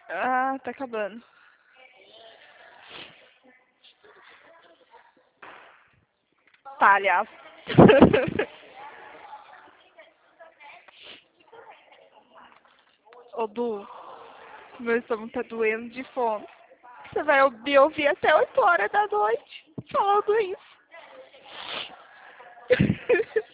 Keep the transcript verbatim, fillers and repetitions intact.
Ah, tá acabando. Tá, aliás. Ô, Du, meu estômago tá doendo de fome. Você vai me ouvir até oito horas da noite falando isso.